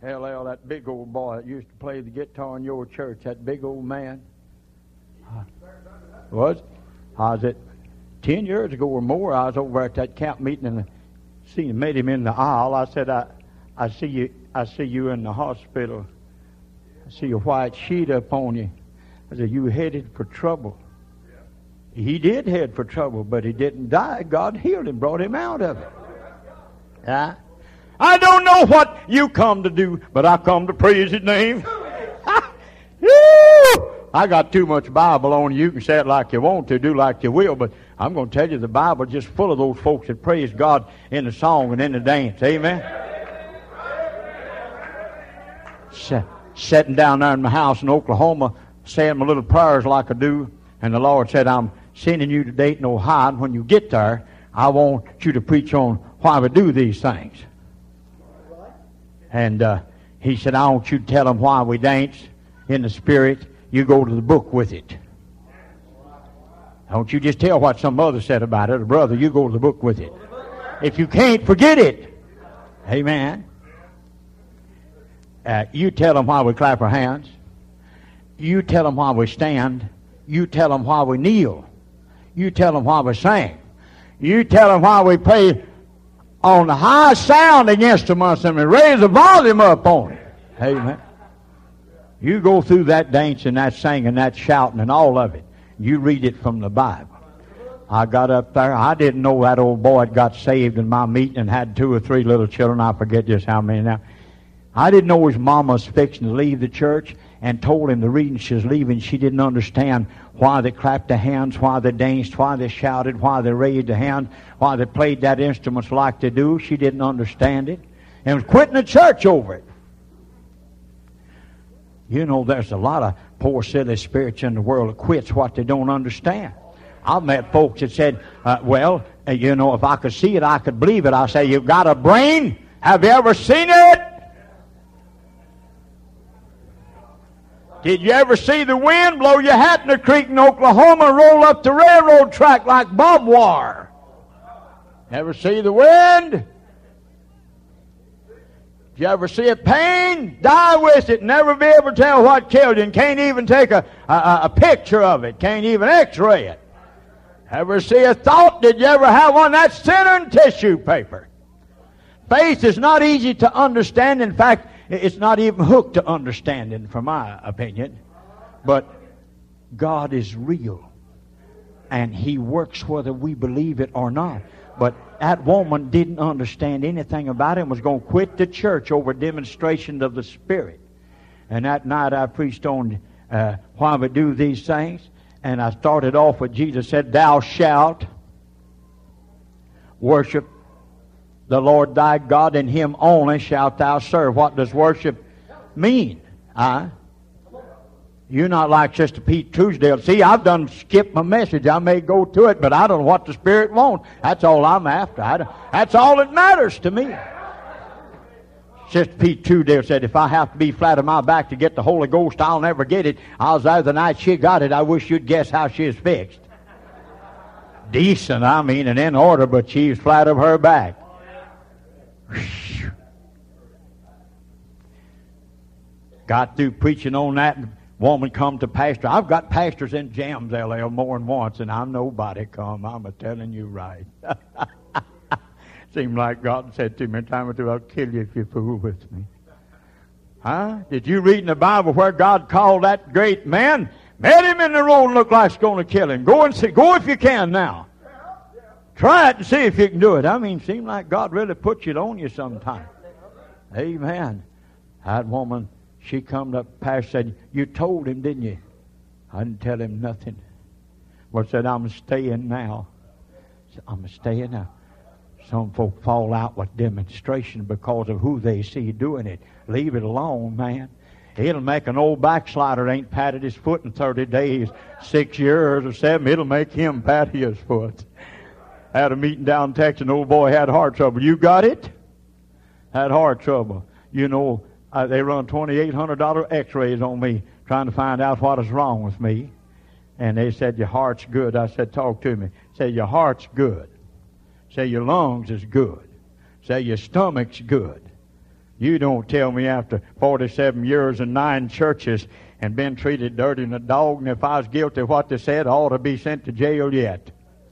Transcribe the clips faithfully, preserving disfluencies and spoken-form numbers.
L L, that big old boy that used to play the guitar in your church, that big old man. Was I was at ten years ago or more. I was over at that camp meeting and seen met him in the aisle. I said, I, I see you. I see you in the hospital. I see a white sheet up on you. I said, you headed for trouble. He did head for trouble, but he didn't die. God healed him, brought him out of it. Yeah. I don't know what you come to do, but I come to praise His name. I got too much Bible on you. You can say it like you want to, do like you will, but I'm going to tell you the Bible is just full of those folks that praise God in the song and in the dance. Amen? S- sitting down there in my house in Oklahoma, saying my little prayers like I do, and the Lord said, I'm sending you to Dayton, Ohio, and when you get there, I want you to preach on why we do these things. And uh, he said, I want you to tell them why we dance in the Spirit. You go to the book with it. Don't you just tell what some mother said about it, or brother, you go to the book with it. If you can't, forget it. Amen. Uh, you tell them why we clap our hands. You tell them why we stand. You tell them why we kneel. You tell them why we sing. You tell them why we play on the high sounding instruments and we raise the volume up on it. Amen. You go through that dancing, that singing, that shouting, and all of it. You read it from the Bible. I got up there. I didn't know that old boy had got saved in my meeting and had two or three little children. I forget just how many now. I didn't know his mama was fixing to leave the church, and told him the reason she was leaving, she didn't understand why they clapped their hands, why they danced, why they shouted, why they raised their hand, why they played that instruments like they do. She didn't understand it, and was quitting the church over it. You know, there's a lot of poor, silly spirits in the world that quits what they don't understand. I've met folks that said, uh, well, uh, you know, if I could see it, I could believe it. I say, you've got a brain? Have you ever seen it? Did you ever see the wind blow your hat in the creek in Oklahoma and roll up the railroad track like barbed wire? Ever see the wind? Did you ever see a pain? Die with it. Never be able to tell what killed you. And can't even take a, a, a picture of it. Can't even x-ray it. Ever see a thought? Did you ever have one? That's thinner than tissue paper. Faith is not easy to understand. In fact, it's not even hooked to understanding, from my opinion. But God is real. And He works whether we believe it or not. But that woman didn't understand anything about it and was going to quit the church over demonstration of the Spirit. And that night I preached on uh, why we do these things. And I started off with Jesus said, thou shalt worship the Lord thy God, and Him only shalt thou serve. What does worship mean? Huh? You're not like Sister Pete Truesdale. See, I've done skipped my message. I may go to it, but I don't know what the Spirit wants. That's all I'm after. I don't, that's all that matters to me. Sister Pete Truesdale said, if I have to be flat on my back to get the Holy Ghost, I'll never get it. I was there the night she got it. I wish you'd guess how she is fixed. Decent, I mean, and in order, but she's flat of her back. Got through preaching on that, and woman come to pastor. I've got pastors in jams, L L, more than once, and I'm nobody come. I'm a telling you right. Seemed like God said to me a time or two, I'll kill you if you fool with me. Huh? Did you read in the Bible where God called that great man, met him in the road and looked like it's going to kill him? Go and see. Go if you can now. Try it and see if you can do it. I mean, seemed like God really puts it on you sometime. Amen. That woman, she come up, pastor said, you told him, didn't you? I didn't tell him nothing. Well, said, I'm staying now. Said, I'm staying now. Some folk fall out with demonstration because of who they see doing it. Leave it alone, man. It'll make an old backslider ain't patted his foot in thirty days, six years or seven. It'll make him pat his foot. Had a meeting down in Texas, an old boy had heart trouble. You got it? Had heart trouble. You know, uh, they run twenty-eight hundred dollars x-rays on me trying to find out what is wrong with me. And they said, your heart's good. I said, talk to me. Say, your heart's good. Say, your lungs is good. Say, your stomach's good. You don't tell me after forty-seven years and nine churches and been treated dirty and a dog, and if I was guilty of what they said, I ought to be sent to jail yet.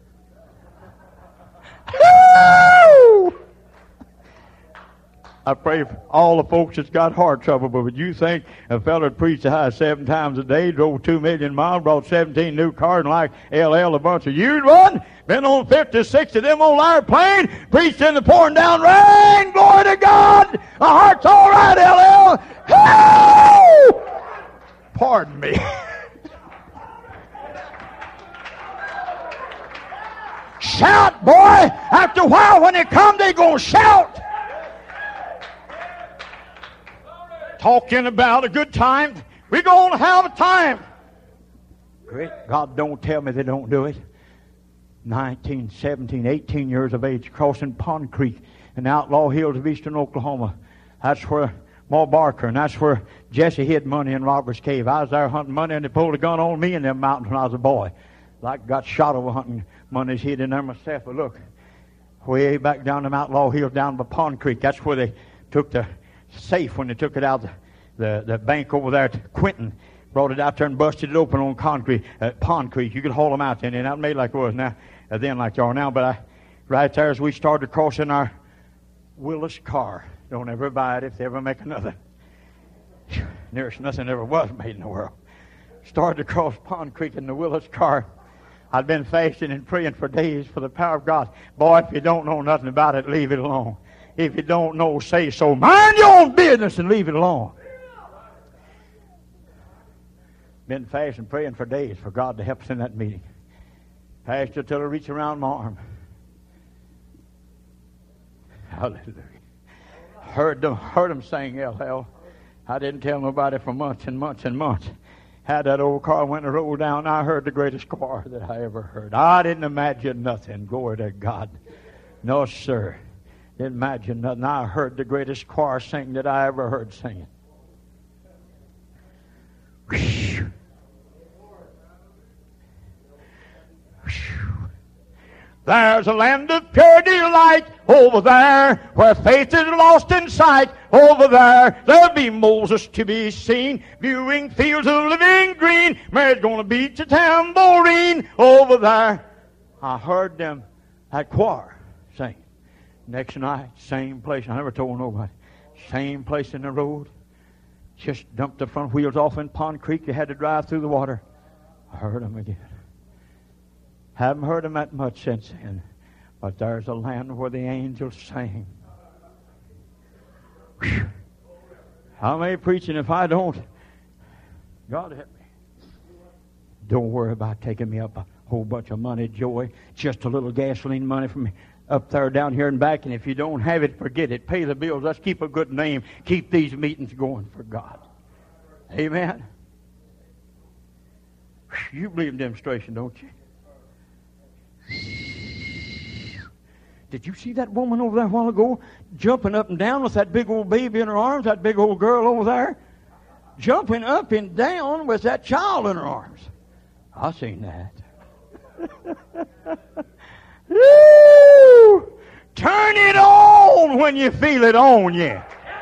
I pray for all the folks that's got heart trouble, but would you think a fellow that preached the high seven times a day, drove two million miles, brought seventeen new cars, and like L L, a bunch of used ones, been on fifty, sixty of them on airplane, preached in the pouring down rain, glory to God, my heart's all right, L L. Oh! Pardon me. Shout, boy. After a while, when they come, they gonna shout. Talking about a good time. We're going to have a time. Great God, don't tell me they don't do it. nineteen, seventeen, eighteen years of age, crossing Pond Creek in the outlaw hills of eastern Oklahoma. That's where Ma Barker, and that's where Jesse hid money in Robert's Cave. I was there hunting money, and they pulled a gun on me in them mountains when I was a boy. Like got shot over hunting money hid in there myself. But look, way back down the outlaw hills down by Pond Creek, that's where they took the safe when they took it out the, the, the bank over there at Quinton. Brought it out there and busted it open on concrete at Pond Creek. You could haul them out there, and not made like it was now, uh, then like you are now. But I, right there as we started crossing our Willis car. Don't ever buy it if they ever make another. There's nothing ever was made in the world. Started to cross Pond Creek in the Willis car. I'd been fasting and praying for days for the power of God. Boy, if you don't know nothing about it, leave it alone. If you don't know, say so. Mind your own business and leave it alone. Been fasting and praying for days for God to help us in that meeting. Pastor, till I reach around my arm. Hallelujah. Heard them, heard them sing L L. I didn't tell nobody for months and months and months. Had that old car went and rolled down. I heard the greatest choir that I ever heard. I didn't imagine nothing. Glory to God. No, sir. Didn't imagine nothing. I heard the greatest choir sing that I ever heard singing. Whew. Whew. There's a land of pure delight over there, where faith is lost in sight. Over there, there'll be Moses to be seen, viewing fields of living green. Mary's gonna beat the tambourine over there. I heard them, that choir, sing. Next night, same place. I never told nobody. Same place in the road. Just dumped the front wheels off in Pond Creek. They had to drive through the water. I heard them again. Haven't heard them that much since then. But there's a land where the angels sing. Whew. How many preaching if I don't? God help me. Don't worry about taking me up a whole bunch of money, Joey. Just a little gasoline money from me. Up there, down here and back, and if you don't have it, forget it. Pay the bills. Let's keep a good name. Keep these meetings going for God. Amen. You believe in demonstration, don't you? Did you see that woman over there a while ago jumping up and down with that big old baby in her arms, that big old girl over there? Jumping up and down with that child in her arms. I seen that. Woo! Turn it on when you feel it on you.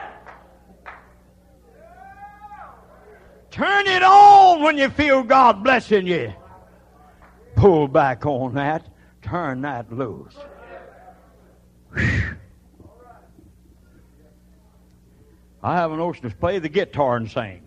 Turn it on when you feel God blessing you. Pull back on that. Turn that loose. Whew. I have a notion to play the guitar and sing.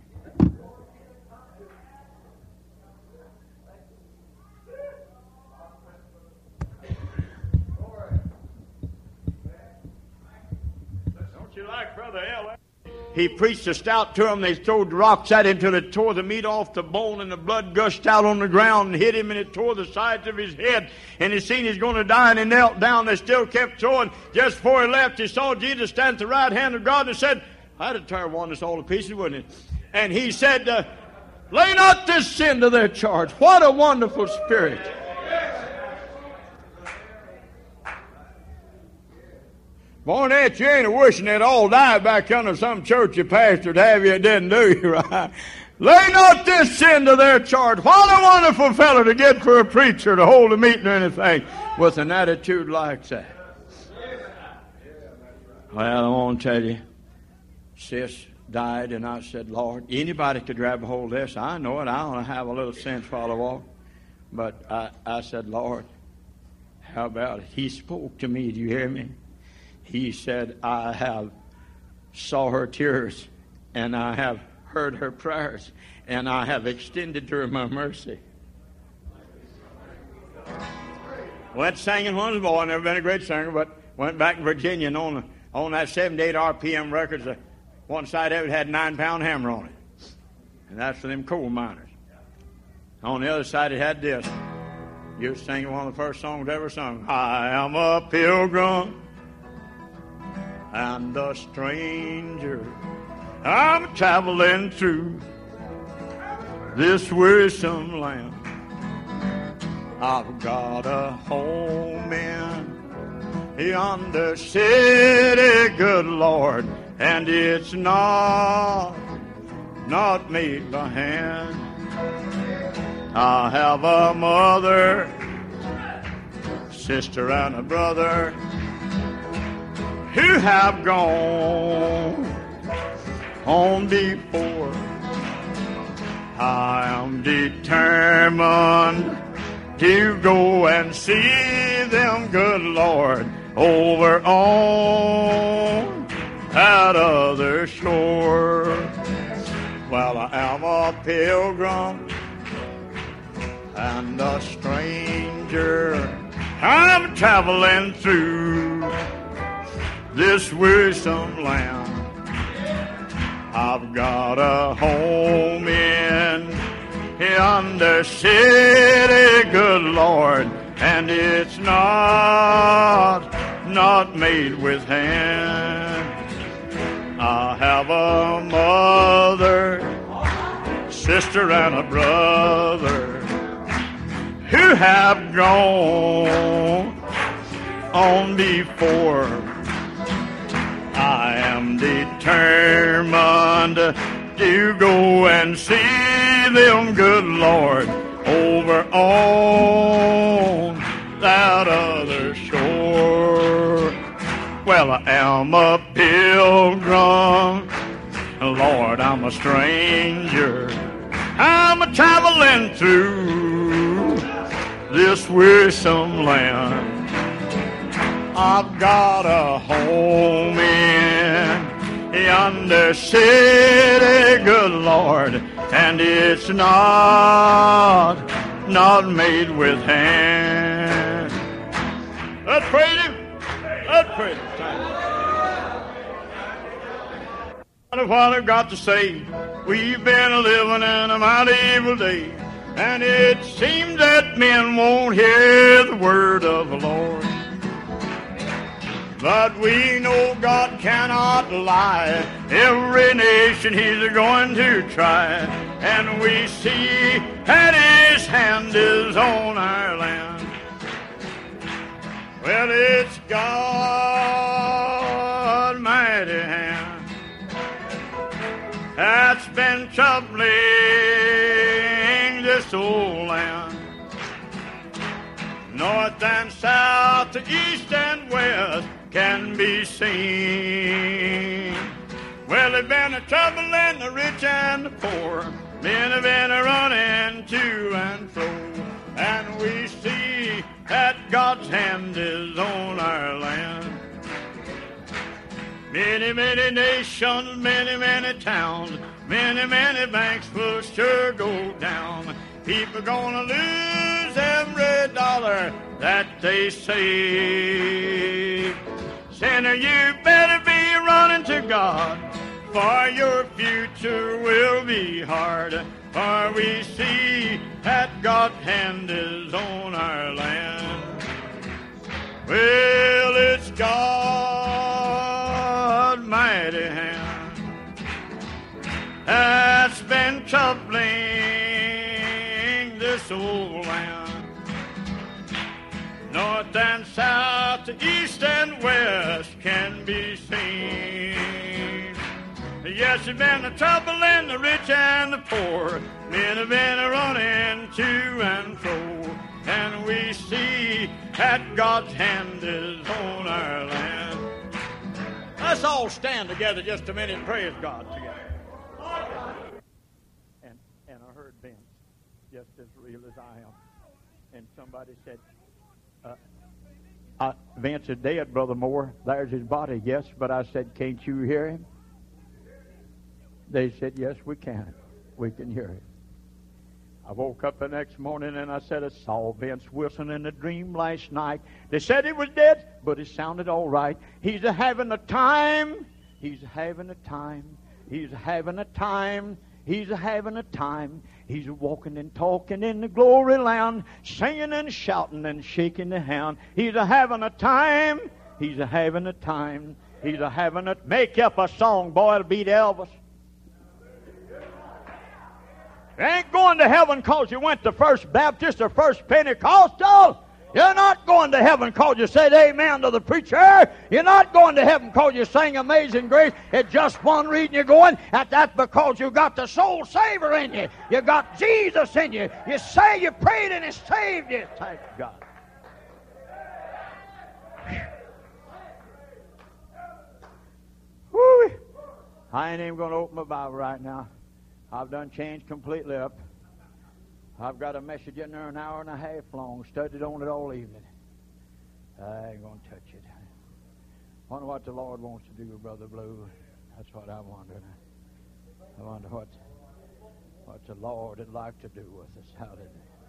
He preached a stout to them. They throwed rocks at him till it tore the meat off the bone, and the blood gushed out on the ground and hit him, and it tore the sides of his head. And he seen he's going to die, and he knelt down. They still kept throwing. Just before he left, he saw Jesus stand at the right hand of God and said, I'd have tear one this all to pieces, wouldn't it? And he said, uh, lay not this sin to their charge. What a wonderful spirit. Boy, that you ain't wishing it all died back under some church you pastored, have you? It didn't do you right. Lay not this sin to their charge. What a wonderful fellow to get for a preacher to hold a meeting or anything with an attitude like that. Well, I want to tell you, sis died, and I said, Lord, anybody could grab a hold of this. I know it. I want to have a little sense while I walk. But I, I said, Lord, how about it? He spoke to me. Do you hear me? He said, I have saw her tears, and I have heard her prayers, and I have extended to her my mercy. Went singing when I was a boy. Never been a great singer, but went back to Virginia, and on, on that seventy-eight R P M records, uh, one side of it had nine-pound hammer on it. And that's for them coal miners. On the other side, it had this. You were singing one of the first songs ever sung. I am a pilgrim and a stranger. I'm traveling through this wearisome land. I've got a home in yonder city, good Lord, and it's not, not made by hand. I have a mother, sister, and a brother who have gone home before. I am determined to go and see them, good Lord, over on that other shore. Well, I am a pilgrim and a stranger. I'm traveling through this wearisome land. I've got a home in yonder city, good Lord, and it's not, not made with hand. I have a mother, sister, and a brother who have gone on before. I am determined to go and see them, good Lord, over on that other shore. Well, I am a pilgrim, Lord, I'm a stranger. I'm a traveling through this wearisome land. I've got a home in yonder city, good Lord, and it's not, not made with hand. Let's praise Him. Let's praise Him. What I've got to say, we've been living in a mighty evil day, and it seems that men won't hear the word of the Lord. But we know God cannot lie. Every nation He's going to try. And we see that His hand is on our land. Well, it's God's mighty hand that's been troubling this old land. North and south, to east and west can be seen. Well, there's been a trouble in the rich and the poor. Men have been a running to and fro. And we see that God's hand is on our land. Many, many nations, many, many towns, many, many banks will sure go down. People gonna lose every dollar that they save. Sinner, you better be running to God, for your future will be hard. For we see that God's hand is on our land. Well, it's God's mighty hand that's been troubling this old land. North and south, to east and west can be seen. Yes, there's been the trouble in the rich and the poor. Men have been a running to and fro. And we see that God's hand is on our land. Let's all stand together just a minute and praise God together. And, and I heard Vince, just as real as I am. And somebody said, uh, uh, Vince is dead, Brother Moore. There's his body, yes. But I said, can't you hear him? They said, yes, we can. We can hear him. I woke up the next morning and I said, I saw Vince Wilson in a dream last night. They said he was dead, but it sounded all right. He's having a time. He's having a time. He's having a time. He's having a time. He's walking and talking in the glory land, singing and shouting and shaking the hand. He's a having a time. He's a having a time. He's a having a... Make up a song, boy. It'll beat Elvis. You ain't going to heaven because you went to First Baptist or First Pentecostal. You're not going to heaven because you said amen to the preacher. You're not going to heaven because you sang Amazing Grace. It's just one reason you're going, and that's because you got the soul saver in you. You got Jesus in you. You say you prayed and He saved you. Thank God. Woo. I ain't even going to open my Bible right now. I've done changed completely up. I've got a message in there an hour and a half long, studied on it all evening. I ain't going to touch it. Wonder what the Lord wants to do with Brother Blue. That's what I wonder. I wonder what, what the Lord would like to do with us. Hallelujah.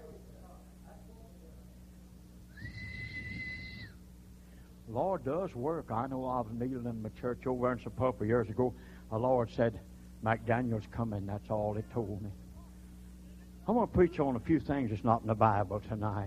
The Lord does work. I know I was kneeling in my church over in Sapulpa years ago. The Lord said, McDaniel's coming. That's all He told me. I'm going to preach on a few things that's not in the Bible tonight.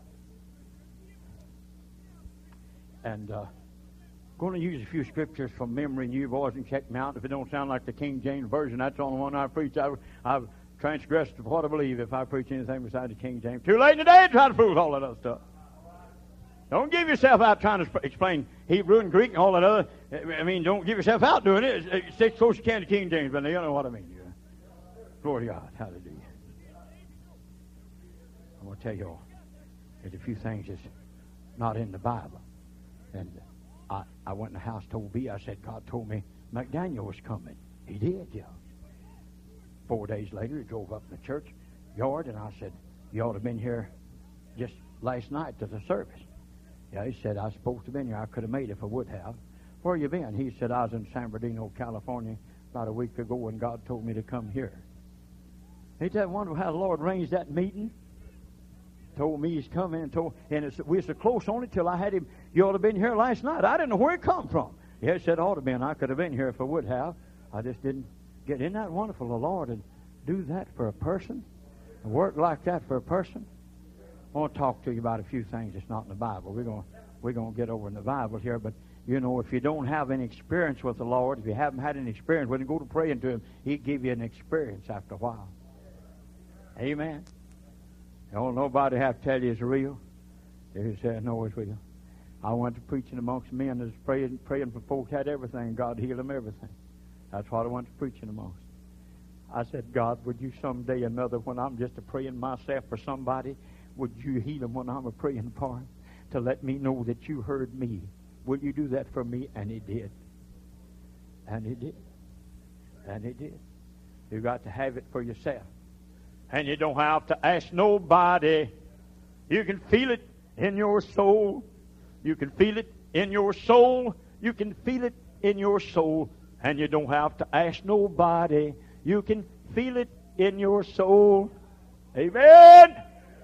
And uh, going to use a few scriptures from memory, and you boys can check me out. If it don't sound like the King James Version, that's the only one I preach. I, I've transgressed what I believe if I preach anything besides the King James. Too late in the day to try to prove all that other stuff. Don't give yourself out trying to sp- explain Hebrew and Greek and all that other. I mean, don't give yourself out doing it. Stay as close as you can to King James, but you know what I mean. Glory to God. Hallelujah. I'm going to tell you all, there's a few things that's not in the Bible. And I, I went in the house, told B, I said, God told me McDaniel was coming. He did, yeah. Four days later, he drove up in the church yard, and I said, you ought to have been here just last night to the service. Yeah, he said, I was supposed to have been here. I could have made it if I would have. Where you been? He said, I was in San Bernardino, California about a week ago, and God told me to come here. Ain't that wonderful how the Lord arranged that meeting? Told me He's coming, and told, and it's, we were so close on it till I had him, you ought to have been here last night. I didn't know where it come from. Yeah, he said, ought to have been. I could have been here if I would have. I just didn't get. Isn't that wonderful, the Lord would do that for a person? And work like that for a person? I want to talk to you about a few things that's not in the Bible. We're going we're going to get over in the Bible here, but you know, if you don't have any experience with the Lord, if you haven't had any experience, when you go to praying to Him, He'd give you an experience after a while. Amen. Don't nobody have to tell you it's real. They say, no, it's real. I went to preaching amongst men that was praying, praying for folks had everything. God healed them everything. That's what I went to preaching amongst. I said, God, would you someday or another, when I'm just a praying myself for somebody, would you heal them when I'm a praying for them to let me know that you heard me? Will you do that for me? And He did. And He did. And He did. You got to have it for yourself. And you don't have to ask nobody. You can feel it in your soul. You can feel it in your soul. You can feel it in your soul. And you don't have to ask nobody. You can feel it in your soul. Amen.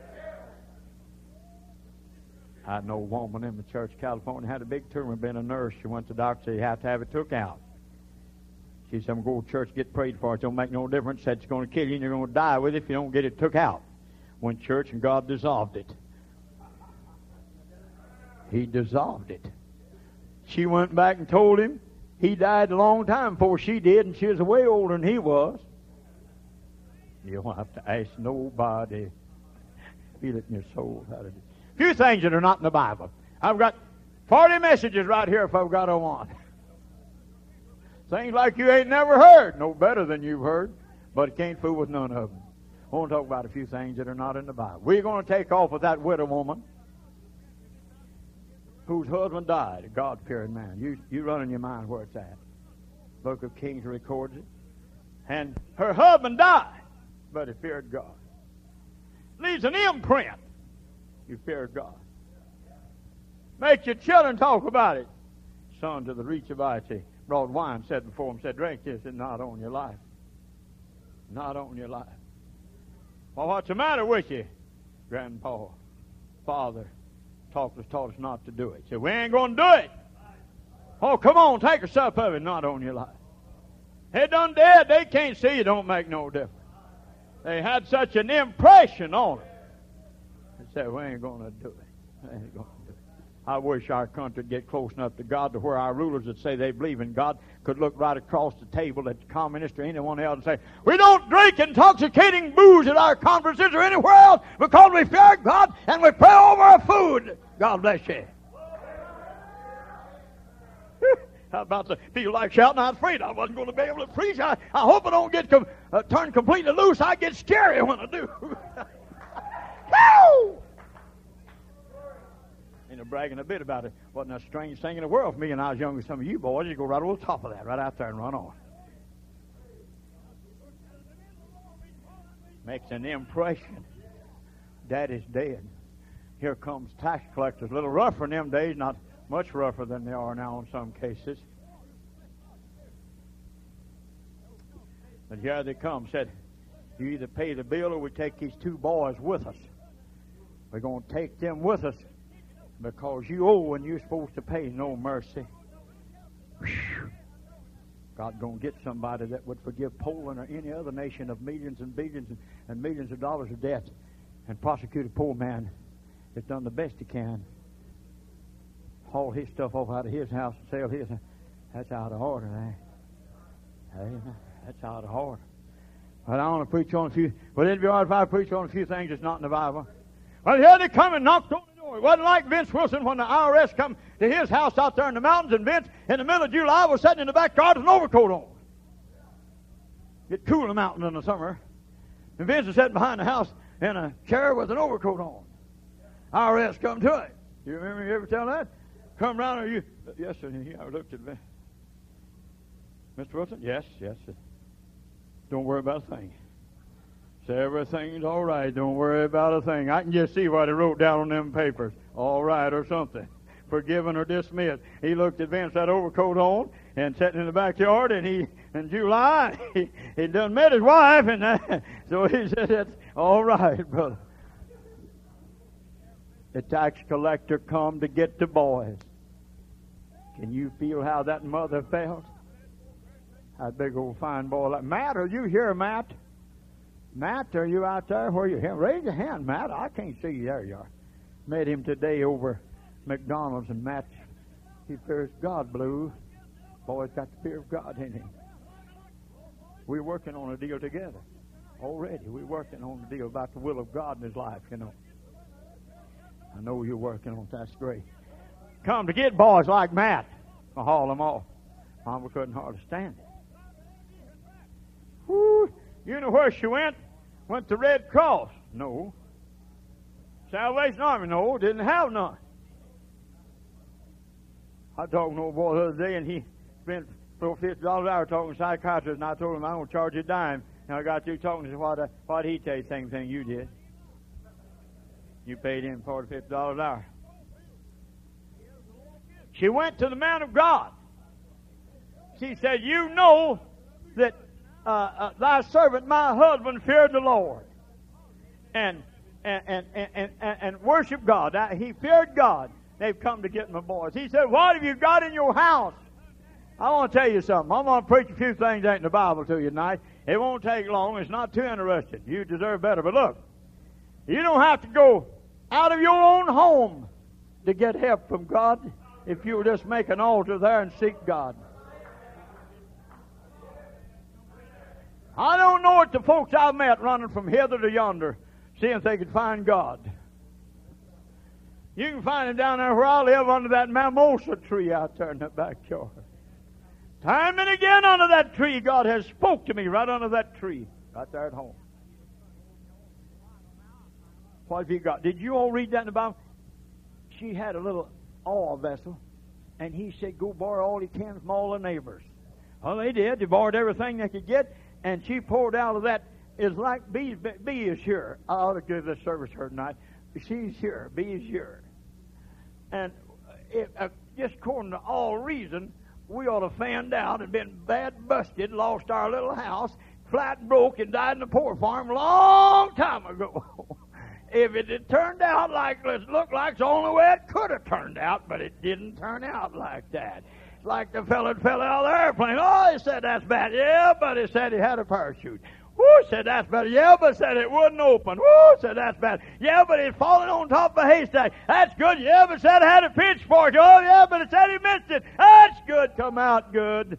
I know a woman in the church in California had a big tumor, been a nurse. She went to the doctor, you have to have it took out. She said, I'm going to go to church, get prayed for. It don't make no difference. Said it's going to kill you and you're going to die with it if you don't get it took out. Went to church and God dissolved it. He dissolved it. She went back and told him he died a long time before she did, and she was way older than he was. You don't have to ask nobody. Feel it in your soul. A few things that are not in the Bible. I've got forty messages right here if I've got a one. Things like you ain't never heard. No better than you've heard. But it can't fool with none of them. I want to talk about a few things that are not in the Bible. We're going to take off with that widow woman. whose husband died, a God-fearing man. You, you run in your mind where it's at. Book of Kings records it. And her husband died, but he feared God. Leaves an imprint. You feared God. Make your children talk about it. Son to the Rechabite brought wine, said before him, said, drink this, and not on your life. Not on your life. Well, what's the matter with you? Grandpa, father, taught us, taught us not to do it. Said, we ain't going to do it. Oh, come on, take a sup of it, not on your life. They done dead, they can't see you, don't make no difference. They had such an impression on it. They said, we ain't going to do it. We ain't going to do it. I wish our country would get close enough to God to where our rulers that say they believe in God could look right across the table at the communist or anyone else and say, we don't drink intoxicating booze at our conferences or anywhere else because we fear God and we pray over our food. God bless you. How about to feel like shouting? I'm afraid I wasn't going to be able to preach. I, I hope I don't get com- uh, turned completely loose. I get scary when I do. Woo! Ain't no bragging a bit about it. Wasn't a strange thing in the world for me when I was younger than some of you boys. You go right over the top of that, right out there and run on. Makes an impression. Daddy's dead. Here comes tax collectors. A little rougher in them days, not much rougher than they are now in some cases. But here they come. Said, you either pay the bill or we take these two boys with us. We're going to take them with us because you owe and you're supposed to pay. No mercy. Whew. God's going to get somebody that would forgive Poland or any other nation of millions and billions and, and millions of dollars of debt and prosecute a poor man that's done the best he can. Haul his stuff off out of his house and sell his. That's out of order, eh? Hey, that's out of order. But I want to preach on a few. Well, it'd be all right if I preach on a few things that's not in the Bible. Well, here they come and knocked on the door. It wasn't like Vince Wilson when the I R S come to his house out there in the mountains, and Vince, in the middle of July, was sitting in the backyard with an overcoat on. Get cool in the mountains in the summer. And Vince was sitting behind the house in a chair with an overcoat on. I R S come to it. You remember you ever tell that? Come round, are you? Yes, sir. I looked at me. Mister Wilson? Yes, yes. Sir. Don't worry about a thing. Say everything's all right. Don't worry about a thing. I can just see what he wrote down on them papers. All right or something. Forgiven or dismissed. He looked at Vince, that overcoat on, and sitting in the backyard, and he, in July, he, he done met his wife, and uh, so he said, that's all right, brother. The tax collector come to get the boys. Can you feel how that mother felt? That big old fine boy like Matt, are you here, Matt? Matt, are you out there? Where are you? Raise your hand, Matt. I can't see you. There you are. Met him today over McDonald's, and Matt, he fears God, Blue. Boy's got the fear of God in him. We're working on a deal together. Already, we're working on a deal about the will of God in his life, you know. I know you're working on it. That's great. Come to get boys like Matt. I'll haul them off. Mama couldn't hardly stand it. Whew. You know where she went? Went to Red Cross. No. Salvation Army. No. Didn't have none. I talked to an old boy the other day, and he spent fifty dollars an hour talking to a psychiatrist, and I told him I don't charge you a dime. And I got you talking to what, uh, what he tell you, same thing you did. You paid him forty, fifty dollars an hour. She went to the man of God. She said, you know that uh, uh, thy servant, my husband, feared the Lord and and and and, and, and worshiped God. Now, he feared God. They've come to get my boys. He said, what have you got in your house? I want to tell you something. I'm going to preach a few things that ain't in the Bible to you tonight. It won't take long. It's not too interesting. You deserve better. But look, you don't have to go out of your own home to get help from God if you'll just make an altar there and seek God. I don't know what the folks I've met running from hither to yonder, seeing if they could find God. You can find him down there where I live under that mimosa tree out there in the backyard. Time and again under that tree, God has spoke to me right under that tree, right there at home. What have you got? Did you all read that in the Bible? She had a little oil vessel, and he said, go borrow all he can from all the neighbors. Well, they did. They borrowed everything they could get, and she poured out of that. It's like B, B is here. I ought to give this service her tonight. She's here. B is here. And it, uh, just according to all reason, we ought to found out and been bad busted, lost our little house, flat broke, and died in a poor farm a long time ago. If it had turned out like it looked like it's the only way it could have turned out, but it didn't turn out like that. It's like the fellow that fell out of the airplane. Oh, he said that's bad. Yeah, but he said he had a parachute. Woo, said that's bad. Yeah, but said it wouldn't open. Woo, said that's bad. Yeah, but he's falling on top of a haystack. That's good. Yeah, but said it had a pitchfork. Oh, yeah, but it said he missed it. That's good. Come out good.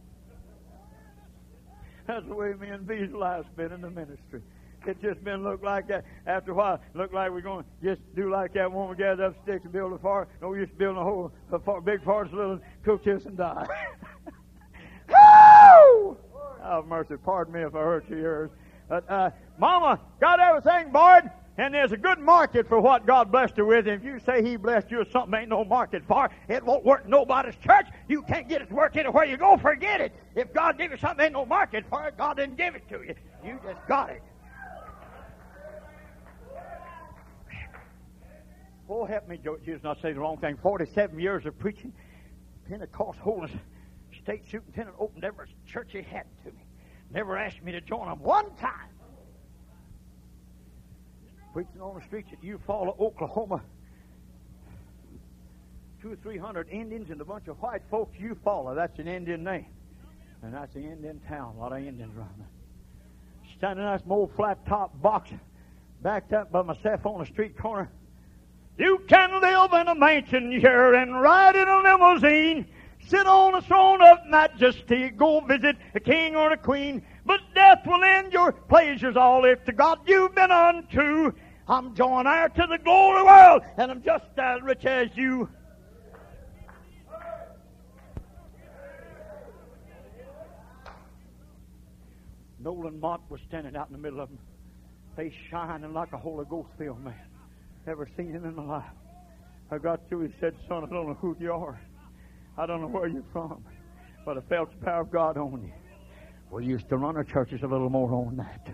That's the way me and B's life's been in the ministry. It's just been look like that. After a while, look like we're going to just do like that when we gather up sticks and build a fire. No, we used to build a whole a far, big fire, so little, cook this and die. Woo! Oh, mercy. Pardon me if I hurt your ears. But, uh, Mama got everything, Bard, and there's a good market for what God blessed her with. And if you say He blessed you with something ain't no market for, it won't work in nobody's church. You can't get it to work anywhere you go. Forget it. If God gave you something ain't no market for it, God didn't give it to you. You just got it. Oh, help me, Jesus, not say the wrong thing. Forty-seven years of preaching, Pentecost holiness, state superintendent opened every church he had to me. Never asked me to join them one time. Preaching on the streets at Eufaula, Oklahoma. Two or three hundred Indians and a bunch of white folks. Eufaula, that's an Indian name. And that's an Indian town. A lot of Indians around there. Standing in that old flat top box, backed up by myself on the street corner. You can live in a mansion here and ride in a limousine, sit on a throne of majesty, go visit a king or a queen, but death will end your pleasures all if to God you've been untrue. I'm joined heir to the glory world, and I'm just as rich as you. Nolan Mott was standing out in the middle of them, face shining like a Holy Ghost filled man. Never seen him in my life. I got through, he said, son, I don't know who you are. I don't know where you're from. But I felt the power of God on you. We used to run our churches a little more on that.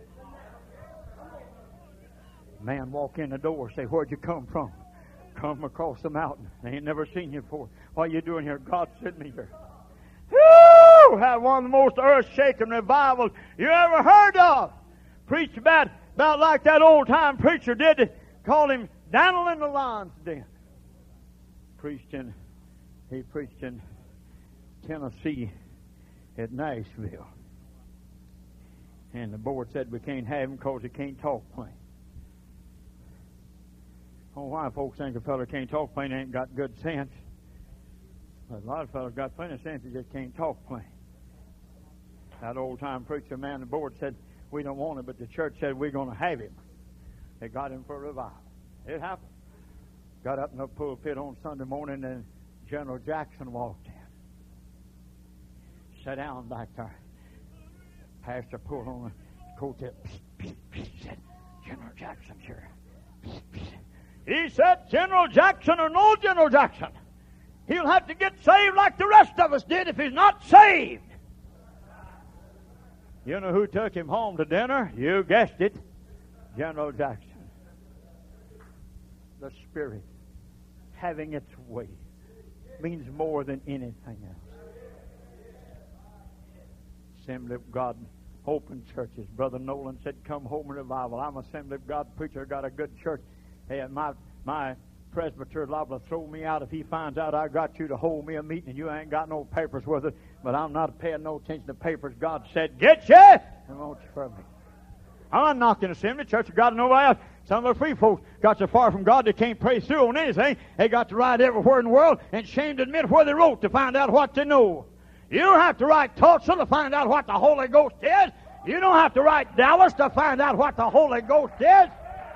Man walk in the door, say, where'd you come from? Come across the mountain. They ain't never seen you before. What are you doing here? God sent me here. Woo! Had one of the most earth-shaking revivals you ever heard of. Preached about, about like that old-time preacher did it. Called him Daniel in the lion's den. Preached in, he preached in Tennessee at Nashville. And the board said we can't have him because he can't talk plain. Oh, why folks think a fellow can't talk plain ain't got good sense. But a lot of fellows got plenty of sense, they just can't talk plain. That old-time preacher man, the board said we don't want him, but the church said we're going to have him. They got him for a revival. It happened. Got up in the pulpit on Sunday morning, and General Jackson walked in. Sat down back there. Pastor pulled on the coat there. He said, General Jackson's here. He said, General Jackson or no General Jackson, he'll have to get saved like the rest of us did if he's not saved. You know who took him home to dinner? You guessed it. General Jackson. The Spirit having its way means more than anything else. Assembly of God open churches. Brother Nolan said, come home in revival. I'm Assembly of God preacher. Got a good church. Hey, my my presbyter liable to throw me out if he finds out I got you to hold me a meeting and you ain't got no papers with it. But I'm not paying no attention to papers. God said, get you and won't you for me. I'm not knocking Assembly Church of God and nobody else. Some of the free folks got so far from God they can't pray through on anything. They got to write everywhere in the world and shame to admit where they wrote to find out what they know. You don't have to write Tulsa to find out what the Holy Ghost is. You don't have to write Dallas to find out what the Holy Ghost is.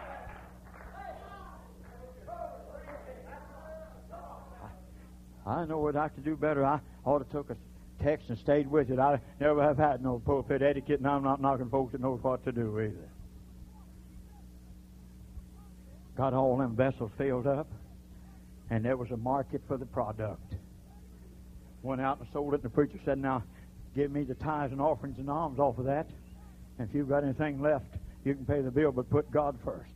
I know what I could do better. I ought to took a text and stayed with it. I never have had no pulpit etiquette, and I'm not knocking folks that knows what to do either. Got all them vessels filled up, and there was a market for the product. Went out and sold it, and the preacher said, now, give me the tithes and offerings and alms off of that, and if you've got anything left, you can pay the bill, but put God first.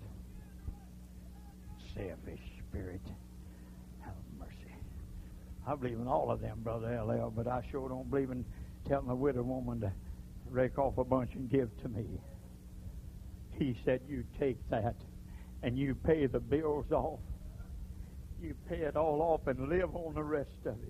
Selfish spirit. Have mercy. I believe in all of them, Brother L L, but I sure don't believe in telling a widow woman to rake off a bunch and give to me. He said, you take that and you pay the bills off. You pay it all off and live on the rest of it.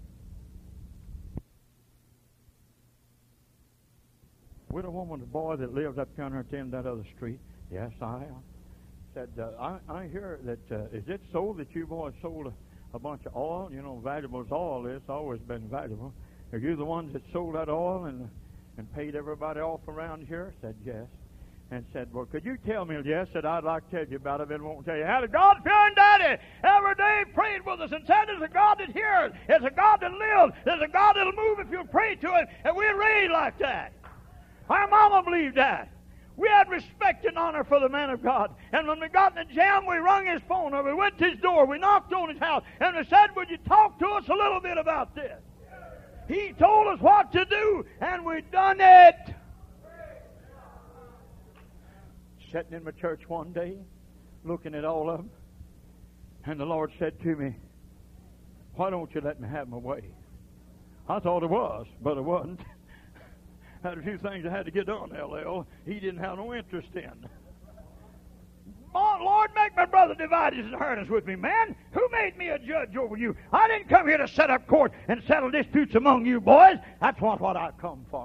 Widow woman, the boy that lives up yonder at the end of that other street. Yes, I am. Said, uh, I, I hear that, uh, is it so that you boys sold a, a bunch of oil? You know, valuable as oil is, always been valuable. Are you the ones that sold that oil and and paid everybody off around here? Said, yes. And said, well, could you tell me? Yes. Said, I'd like to tell you about it, but I won't tell you. Had a God-fearing daddy every day prayed with us and said, there's a God that hears. There's a God that lives. There's a God that'll move if you pray to Him. And we're raised like that. Our mama believed that. We had respect and honor for the man of God. And when we got in the jam, we rung his phone or we went to his door. We knocked on his house. And we said, would you talk to us a little bit about this? He told us what to do, and we done it. Sitting in my church one day, looking at all of them, and the Lord said to me, why don't you let me have my way? I thought it was, but it wasn't. I had a few things I had to get done, L L. He didn't have no interest in. Oh, Lord, make my brother divide his inheritance with me, man. Who made me a judge over you? I didn't come here to set up court and settle disputes among you boys. That's not what I come for.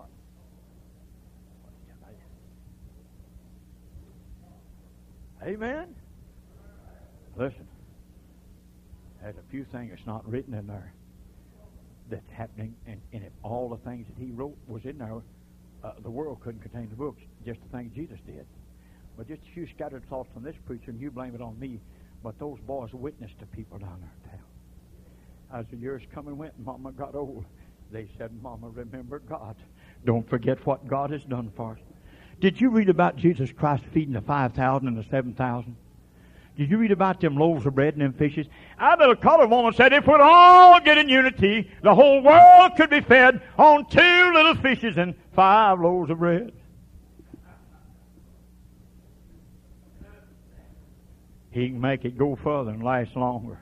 Amen? Listen, there's a few things that's not written in there that's happening, and, and if all the things that he wrote was in there, uh, the world couldn't contain the books, just the things Jesus did. But just a few scattered thoughts on this preacher, and you blame it on me. But those boys witnessed to people down there in town. As the years come and went, Mama got old. They said, Mama, remember God. Don't forget what God has done for us. Did you read about Jesus Christ feeding the five thousand and the seven thousand? Did you read about them loaves of bread and them fishes? Our little colored woman said, if we'd all get in unity, the whole world could be fed on two little fishes and five loaves of bread. He can make it go further and last longer.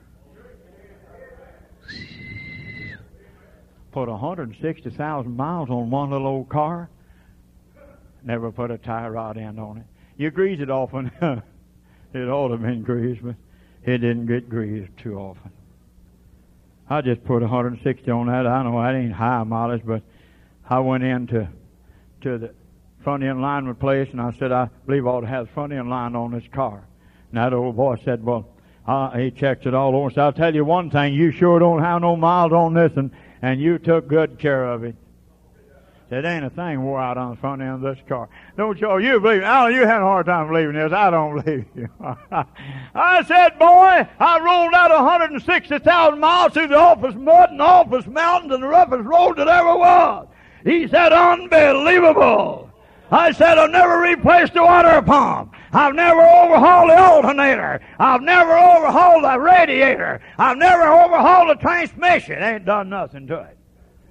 Put one hundred sixty thousand miles on one little old car. Never put a tie rod end on it. You grease it often. It ought to have been greased, but it didn't get greased too often. I just put one hundred sixty on that. I know that ain't high mileage, but I went into to the front end lineman place, and I said, I believe I ought to have the front end line on this car. And that old boy said, well, uh, he checked it all over. So I'll tell you one thing, you sure don't have no miles on this, and, and you took good care of it. Said, ain't a thing wore out on the front end of this car. Don't you, you believe it? Alan, you had a hard time believing this. I don't believe you. I said, boy, I rolled out one hundred sixty thousand miles through the office mud and office mountains and the roughest road that ever was. He said, unbelievable. I said, I've never replaced the water pump. I've never overhauled the alternator. I've never overhauled the radiator. I've never overhauled the transmission. Ain't done nothing to it.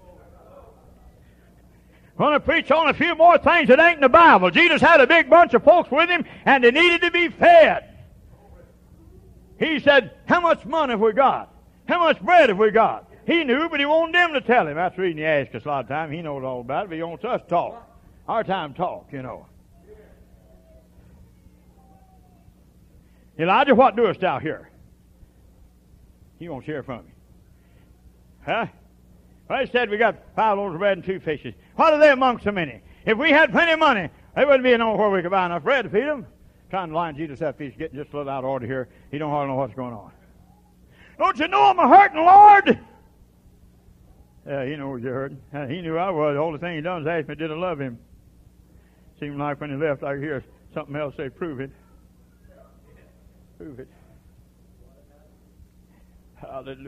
I'm going to preach on a few more things that ain't in the Bible. Jesus had a big bunch of folks with him, and they needed to be fed. He said, how much money have we got? How much bread have we got? He knew, but he wanted them to tell him. That's the reason he asked us a lot of times. He knows all about it, but he wants us to talk. Our time talk, you know. Elijah, what doest thou here? He wants to hear from me. Huh? Well, he said we got five loaves of bread and two fishes. What are they among so many? If we had plenty of money, there wouldn't be nowhere we could buy enough bread to feed them. Trying to line Jesus up, he's getting just a little out of order here. He don't hardly know what's going on. Don't you know I'm a hurting Lord? Yeah, he knows you're hurting. Uh, he knew I was. The only thing he done is ask me, did I love him? Seemed like when he left, I could hear something else say, prove it. Prove it. Hallelujah.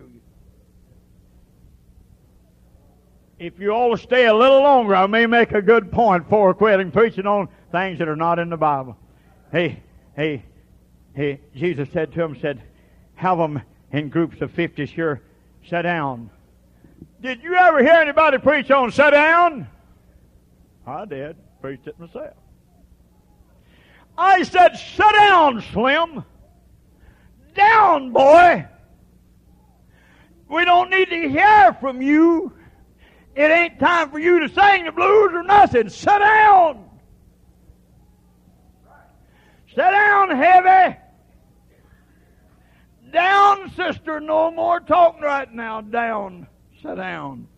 If you all stay a little longer, I may make a good point before quitting preaching on things that are not in the Bible. Hey, hey, hey, Jesus said to him, said, have them in groups of fifty, sure, sit down. Did you ever hear anybody preach on sit down? I did. Preached it myself. I said, sit down, Slim. Down, boy. We don't need to hear from you. It ain't time for you to sing the blues or nothing. Sit down. Sit down, heavy. Down, sister. No more talking right now. Down. Sit down.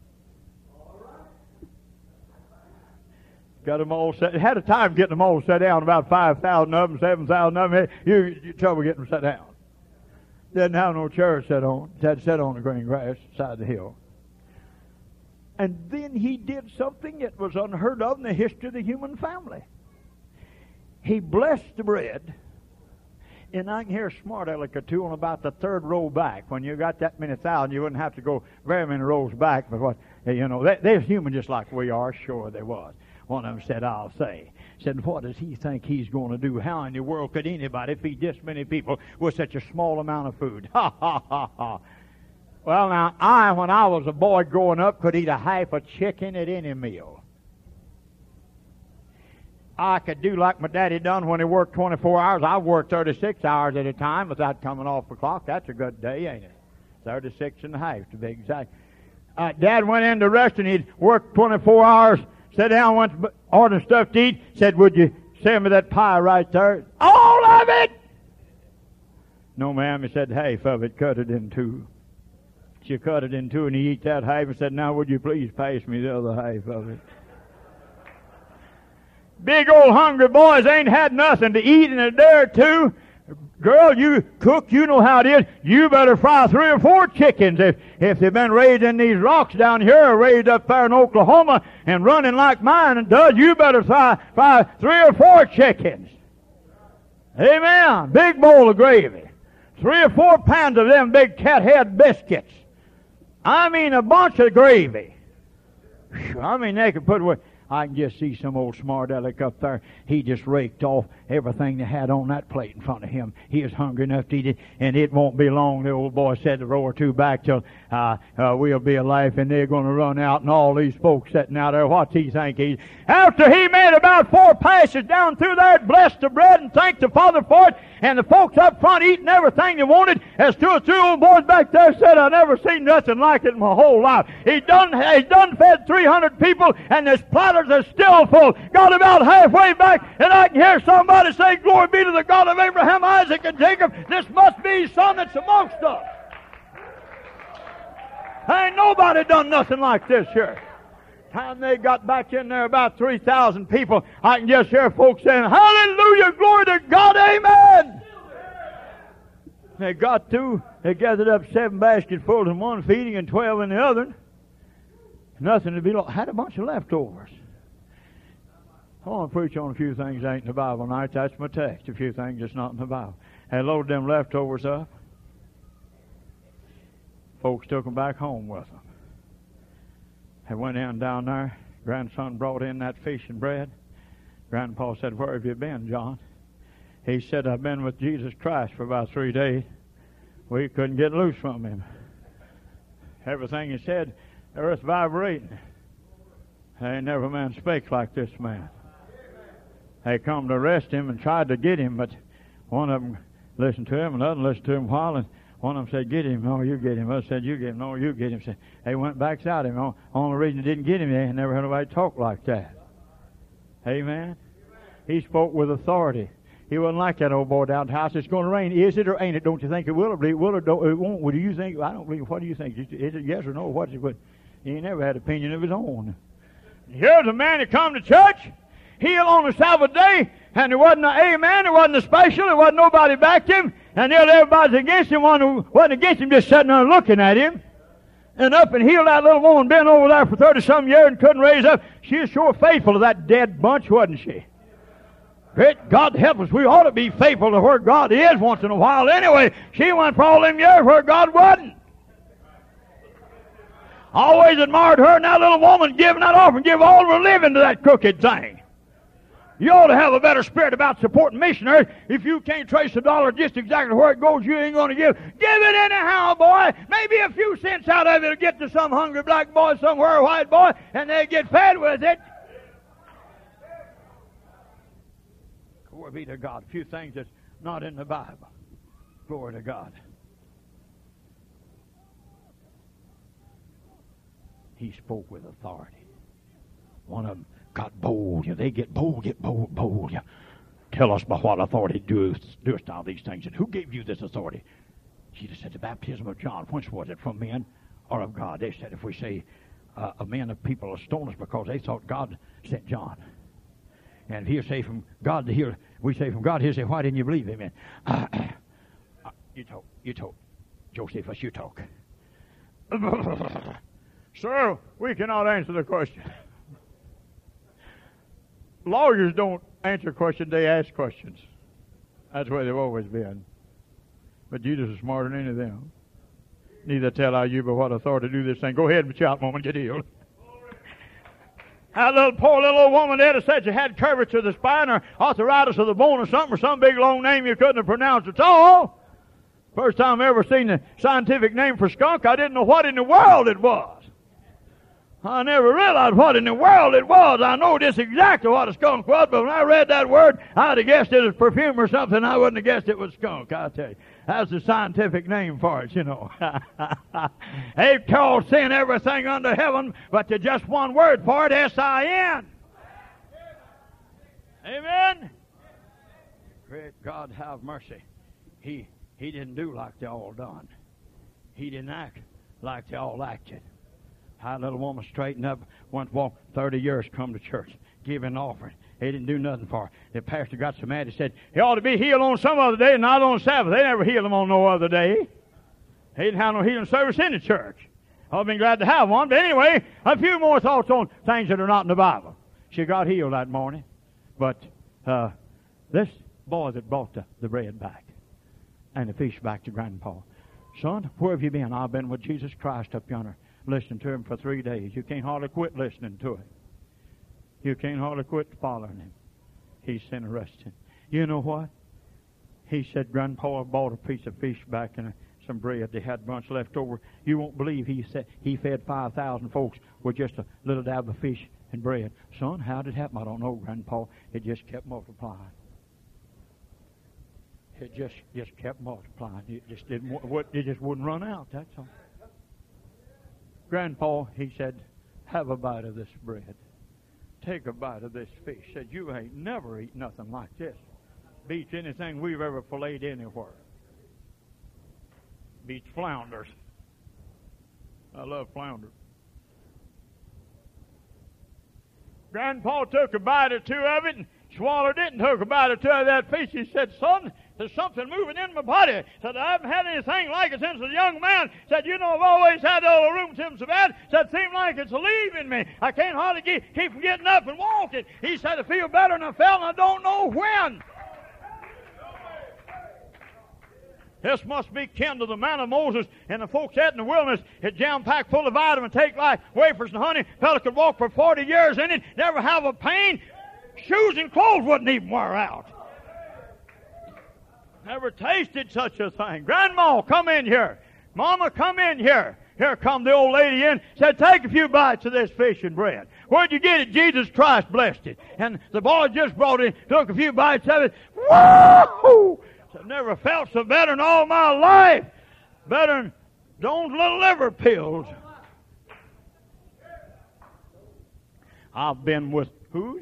Got them all set. Had a time getting them all set down. About five thousand of them, seven thousand of them. You, you trouble getting them set down. Didn't have no chair set on. Had to sit on the green grass side of the hill. And then he did something that was unheard of in the history of the human family. He blessed the bread. And I can hear a smart aleck or two on about the third row back. When you got that many thousand, you wouldn't have to go very many rows back. But what, you know, they, they're human just like we are. Sure they was. One of them said, I'll say. Said, what does he think he's going to do? How in the world could anybody feed this many people with such a small amount of food? Ha, ha, ha, ha. Well, now, I, when I was a boy growing up, could eat a half a chicken at any meal. I could do like my daddy done when he worked twenty-four hours. I worked thirty-six hours at a time without coming off the clock. That's a good day, ain't it? thirty-six and a half to be exact. Uh, Dad went in to rest and he'd worked twenty-four hours, sat down, went to order stuff to eat, said, would you send me that pie right there? All of it! No, ma'am. He said, half of it, cut it in two. She cut it in two and he ate that half and said, now would you please pass me the other half of it? Big old hungry boys ain't had nothing to eat in a day or two. Girl, you cook, you know how it is. You better fry three or four chickens. If, if they've been raised in these rocks down here or raised up there in Oklahoma and running like mine does, you better fry, fry three or four chickens. Amen. Big bowl of gravy. Three or four pounds of them big cat head biscuits. I mean a bunch of gravy. Whew, I mean they could put away. I can just see some old smart aleck up there. He just raked off everything they had on that plate in front of him. He was hungry enough to eat it, and it won't be long, the old boy said, a row or two back till uh, uh, we'll be alive, and they're going to run out, and all these folks sitting out there, what's he think he... After he made about four passes down through there, blessed the bread and thanked the Father for it, and the folks up front eating everything they wanted, as two or three old boys back there said, I never seen nothing like it in my whole life. He done, he done fed three hundred people, and this platters are still full. Got about halfway back, and I can hear somebody say, glory be to the God of Abraham, Isaac, and Jacob. This must be his son that's amongst us. Ain't nobody done nothing like this here. Time they got back in there, about three thousand people, I can just hear folks saying, hallelujah, glory to God, amen. They got through, they gathered up seven basketfuls in one feeding and twelve in the other. Nothing to be lost. Had a bunch of leftovers. I want to preach on a few things that ain't in the Bible tonight. That's my text. A few things that's not in the Bible. They loaded them leftovers up. Folks took them back home with them. They went in down there. Grandson brought in that fish and bread. Grandpa said, where have you been, John? He said, I've been with Jesus Christ for about three days. We couldn't get loose from him. Everything he said, the earth vibrating. There ain't never a man spake like this man. They come to arrest him and tried to get him, but one of them listened to him, another listened to him a while, and one of them said, get him. No, you get him. Other said, you get him. No, you get him. Said, they went back out him. The only reason they didn't get him, they never heard nobody talk like that. Amen. He spoke with authority. He wasn't like that old boy down the house. It's going to rain. Is it or ain't it? Don't you think it will or it will or don't, it won't? What do you think? I don't believe. What do you think? Is it yes or no? What's it? But he never had an opinion of his own. Here's a man that come to church, healed on the Sabbath day, and there wasn't an amen, there wasn't a special, there wasn't nobody back him, and nearly everybody's against him. One who wasn't against him just sitting there looking at him. And up and healed that little woman, been over there for thirty-some years and couldn't raise up. She was sure faithful to that dead bunch, wasn't she? Great God help us, we ought to be faithful to where God is once in a while. Anyway, she went for all them years where God wasn't. Always admired her and that little woman giving that offering, give all her living to that crooked thing. You ought to have a better spirit about supporting missionaries. If you can't trace the dollar just exactly where it goes, you ain't going to give. Give it anyhow, boy. Maybe a few cents out of it will get to some hungry black boy somewhere, or white boy, and they get fed with it. Glory be to God. A few things that's not in the Bible. Glory to God. He spoke with authority. One of them got bold. Yeah, they get bold, get bold, bold. Yeah. Tell us by what authority doest, doest thou these things? And who gave you this authority? Jesus said, the baptism of John. Whence was it? From men or of God? They said, if we say uh, a man of people will stone us because they thought God sent John. And if he'll say from God to hear, we say from God, he'll say, why didn't you believe him? Uh, uh, you talk, you talk. Josephus, you talk. Sir, we cannot answer the question. Lawyers don't answer questions, they ask questions. That's where they've always been. But Jesus is smarter than any of them. Neither tell I you by what authority to do this thing. Go ahead and shout, woman, get healed. That little poor little old woman there that said she had curvature of the spine or arthritis of the bone or something, or some big long name you couldn't have pronounced at all. First time I ever seen the scientific name for skunk, I didn't know what in the world it was. I never realized what in the world it was. I know just exactly what a skunk was, but when I read that word, I'd have guessed it was perfume or something. I wouldn't have guessed it was skunk, I'll tell you. That's the scientific name for it, you know. They've called sin everything under heaven, but there's just one word for it, S I N. Amen? Great God, have mercy. He, he didn't do like they all done. He didn't act like they all acted. How a little woman straightened up, once walked thirty years, come to church, give an offering. He didn't do nothing for her. The pastor got so mad, he said, he ought to be healed on some other day, not on Sabbath. They never healed him on no other day. He didn't have no healing service in the church. I've been glad to have one. But anyway, a few more thoughts on things that are not in the Bible. She got healed that morning. But uh, this boy that brought the, the bread back and the fish back to Grandpa, son, where have you been? I've been with Jesus Christ up yonder, listening to him for three days. You can't hardly quit listening to him. You can't hardly quit following him. He's interested. You know what? He said Grandpa bought a piece of fish back and some bread. They had a bunch left over. You won't believe he said he fed five thousand folks with just a little dab of fish and bread. Son, how did it happen? I don't know, Grandpa. It just kept multiplying. It just just kept multiplying. It just didn't. It just wouldn't run out. That's all. Grandpa, he said, have a bite of this bread. Take a bite of this fish. Said, you ain't never eat nothing like this. Beats anything we've ever filleted anywhere. Beats flounders. I love flounders. Grandpa took a bite or two of it and swallowed it and took a bite or two of that fish. He said, son, there's something moving in my body. Said, I haven't had anything like it since a young man. Said, you know, I've always had all the rheumatism so bad. Said, seemed like it's leaving me. I can't hardly keep, keep from getting up and walking. He said, I feel better than I felt, and I don't know when. This must be kin to the man of Moses and the folks out in the wilderness. It jam-packed full of vitamin, take like wafers and honey. Fella could walk for forty years in it, never have a pain. Shoes and clothes wouldn't even wear out. Never tasted such a thing. Grandma, come in here. Mama, come in here. Here come the old lady in. Said, take a few bites of this fish and bread. Where'd you get it? Jesus Christ blessed it. And the boy just brought it, took a few bites of it. Whoa! Said, never felt so better in all my life. Better than those little liver pills. I've been with whose?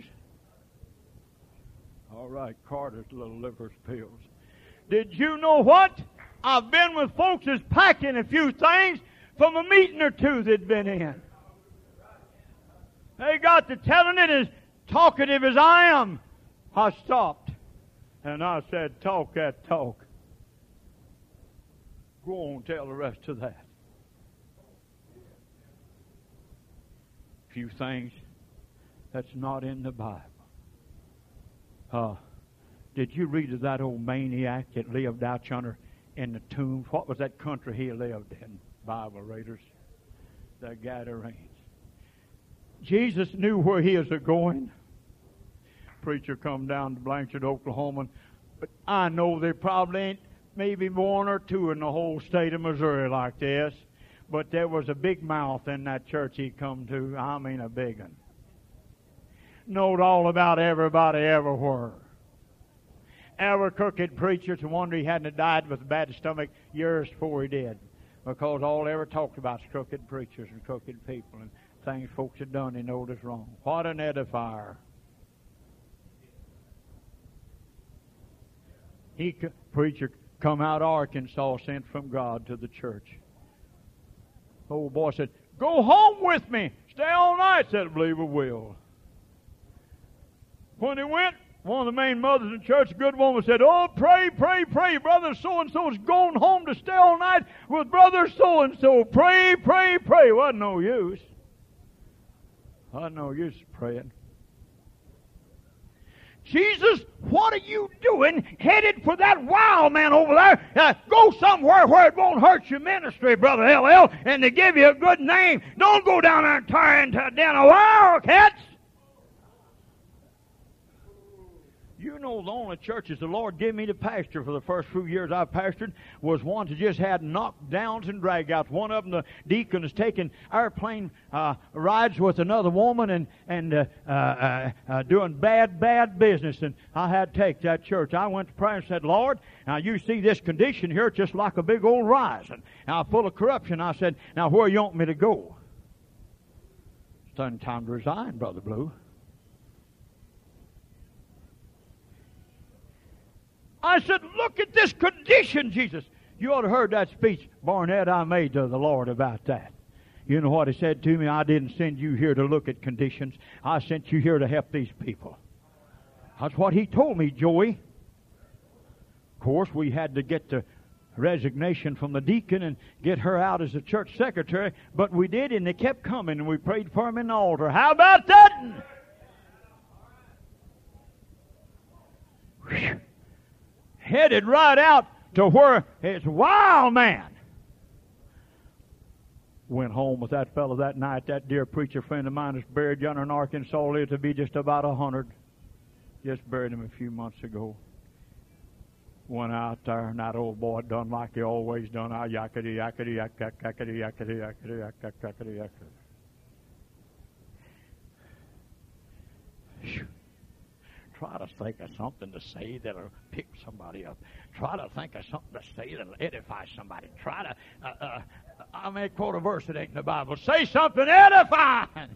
All right, Carter's little liver pills. Did you know what? I've been with folks that's packing a few things from a meeting or two they'd been in. They got to telling it as talkative as I am. I stopped and I said, talk that talk. Go on, tell the rest of that. A few things that's not in the Bible. Uh, Did you read of that old maniac that lived out yonder in the tombs? What was that country he lived in, Bible readers? The Gadarenes. Jesus knew where he was going. preacher come down to Blanchard, Oklahoma. But I know there probably ain't maybe one or two in the whole state of Missouri like this. But there was a big mouth in that church he come to. I mean a big one. Knowed all about everybody everywhere. Every crooked preacher, to wonder he hadn't died with a bad stomach years before he did. Because all they ever talked about is crooked preachers and crooked people and things folks had done they knowed is wrong. What an edifier. He, preacher, come out of Arkansas, sent from God to the church. Old boy said, "Go home with me. Stay all night." Said, "I believe I will." When he went, one of the main mothers in church, a good woman, said, "Oh, pray, pray, pray. Brother so-and-so is going home to stay all night with brother so-and-so. Pray, pray, pray." Wasn't no use. Wasn't no use praying. "Jesus, what are you doing headed for that wild man over there? Uh, go somewhere where it won't hurt your ministry, Brother L L, and to give you a good name. Don't go down there and tie into a den of wildcats." You know, the only churches the Lord gave me to pastor for the first few years I pastored was one that just had knockdowns and dragouts. One of them, the deacon, is taking airplane uh, rides with another woman and and uh, uh, uh, uh, doing bad, bad business. And I had to take that church. I went to prayer and said, "Lord, now you see this condition here, it's just like a big old rising. Now full of corruption." I said, "Now where you want me to go?" It's time to resign, Brother Blue. I said, "Look at this condition, Jesus." You ought to have heard that speech, Barnett, I made to the Lord about that. You know what he said to me? "I didn't send you here to look at conditions. I sent you here to help these people." That's what he told me, Joey. Of course, we had to get the resignation from the deacon and get her out as the church secretary, but we did, and they kept coming, and we prayed for them in the altar. How about that? Whew. Headed right out to where it's wild man. Went home with that fellow that night. That dear preacher friend of mine is buried yonder in Arkansas. Lived to be just about a hundred. Just buried him a few months ago. Went out there, and that old boy done like he always done. I yakety yakety yak yak yakety yakety yakety yak yak yakety yakety. Try to think of something to say that'll pick somebody up. Try to think of something to say that'll edify somebody. Try to, uh, uh, I may quote a verse that ain't in the Bible. Say something edifying.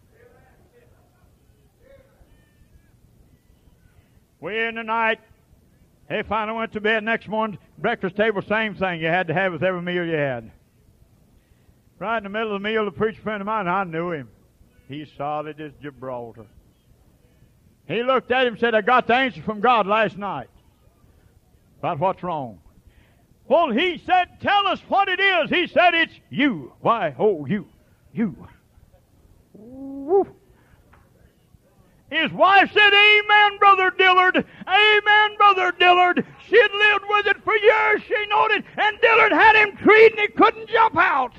Way in the night, they finally went to bed. Next morning, breakfast table, same thing. You had to have with every meal you had. Right in the middle of the meal, the preacher friend of mine, I knew him. He's solid as Gibraltar. He looked at him and said, "I got the answer from God last night." About what's wrong. Well, he said, "Tell us what it is." He said, "It's you." Why, oh, you. You. Woo. His wife said, "Amen, Brother Dillard. Amen, Brother Dillard." She'd lived with it for years, she knowed it, and Dillard had him treed and he couldn't jump out.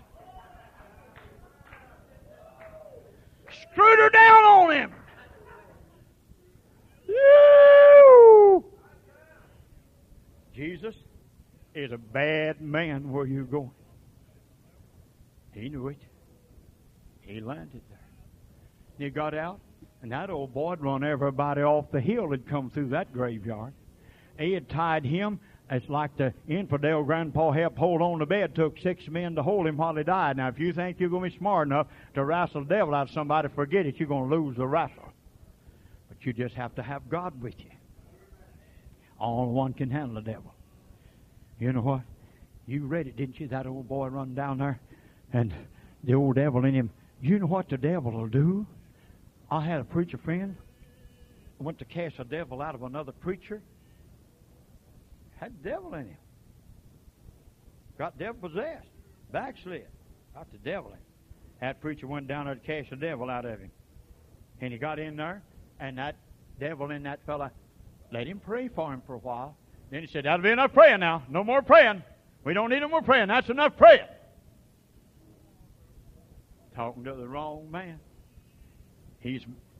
Screwed her down on him. Woo! Jesus is a bad man. Where you going? He knew it. He landed there. He got out, and that old boy had run everybody off the hill that come through that graveyard. He had tied him. It's like the infidel grandpa helped hold on to bed. Took six men to hold him while he died. Now, if you think you're going to be smart enough to wrestle the devil out of somebody, forget it. You're going to lose the wrestle. But you just have to have God with you. Only one can handle the devil. You know what? You read it, didn't you? That old boy run down there, and the old devil in him. You know what the devil will do? I had a preacher friend went to cast a devil out of another preacher. Had the devil in him. Got devil possessed. Backslid. Got the devil in him. That preacher went down there to cast the devil out of him. And he got in there, and that devil in that fella, let him pray for him for a while. Then he said, "That'll be enough praying now. No more praying. We don't need no more praying. That's enough praying." Talking to the wrong man. He's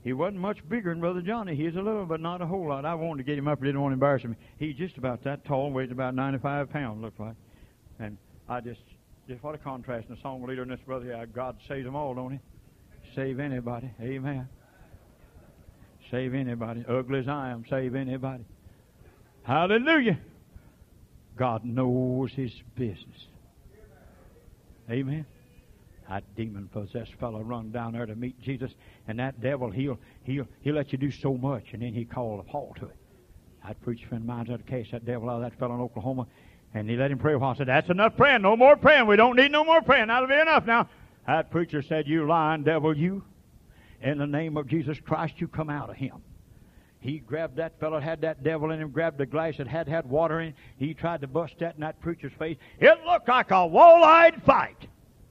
He wasn't much bigger than Brother Johnny. He's a little, but not a whole lot. I wanted to get him up, but didn't want to embarrass him. He's just about that tall, weighs about ninety-five pounds, looks like. And I just, just what a contrast in the song leader and this brother here. God saves them all, don't he? Save anybody. Amen. Save anybody. Ugly as I am, save anybody. Hallelujah. God knows his business. Amen. That demon-possessed fellow run down there to meet Jesus, and that devil, he'll he'll he'll let you do so much, and then he called a halt to it. That preacher friend of mine's had to cast that devil out of that fellow in Oklahoma, and he let him pray a while. I said, that's enough praying, no more praying. We don't need no more praying. That'll be enough now. That preacher said, you lying devil, you. In the name of Jesus Christ, you come out of him. He grabbed that fellow, had that devil in him, grabbed a glass that had had water in it. He tried to bust that in that preacher's face. It looked like a wall-eyed fight.